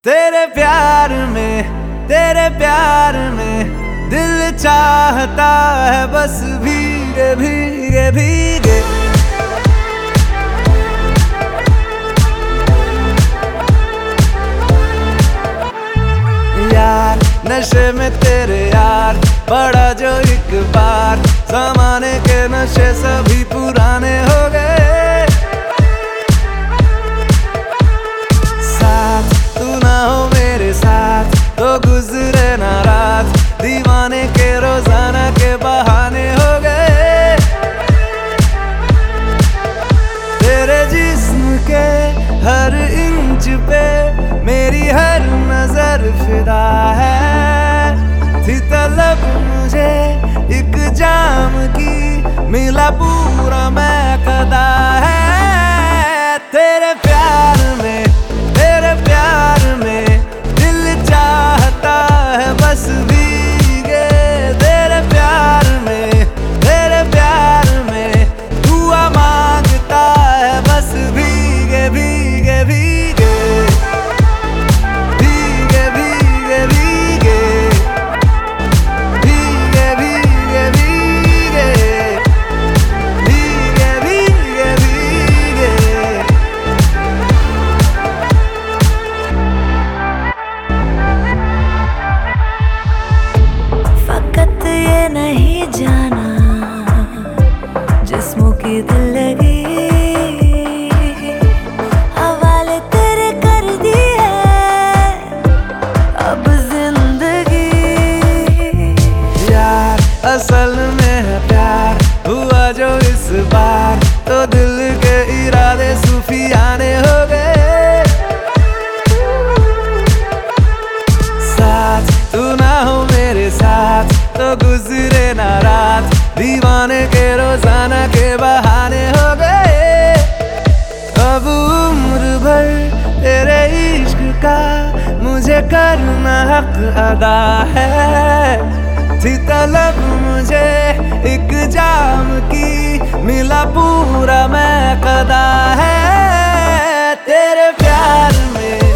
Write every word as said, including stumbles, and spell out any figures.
तेरे प्यार में, तेरे प्यार में दिल चाहता है बस भीगे भीगे भीगे। यार नशे में तेरे यार बड़ा जो एक बार, जमाने के नशे सभी पुराने हो गए। साथ तू ना हो मेरे साथ तो गुजरे ना रात, दीवाने के रोजाना के बहाने हो गए। तेरे जिस्म के हर इंच पे मेरी हर नजर फिदा है। थी तलब मुझे एक जाम की, मिला पूरा मैं कदा है। तेरे प्यार में, तेरे प्यार में दिल चाहता है बस भीगे। तेरे प्यार में, तेरे प्यार में दुआ मांगता है बस भीगे भीगे भीगे भीगे भीगे भीगे भीगे भीगे भीगे भीगे भीगे भीगे। फकत ये नहीं जाना जिस्मों की दिल लगी, हवाले तेरे कर दी है अब जिंदगी। यार असल में है प्यार हुआ जो इस बार, तो दिल के इरादे सूफियाने हो गए। साथ तू ना हो मेरे साथ तो गुजरे ना रात, दीवाने के रोजाना के बहाने हो गए। अब उम्र भर तेरे इश्क का मुझे करना हक अदा है। थी तलब मुझे एक जाम की, मिला पूरा मैं कदा है। तेरे प्यार में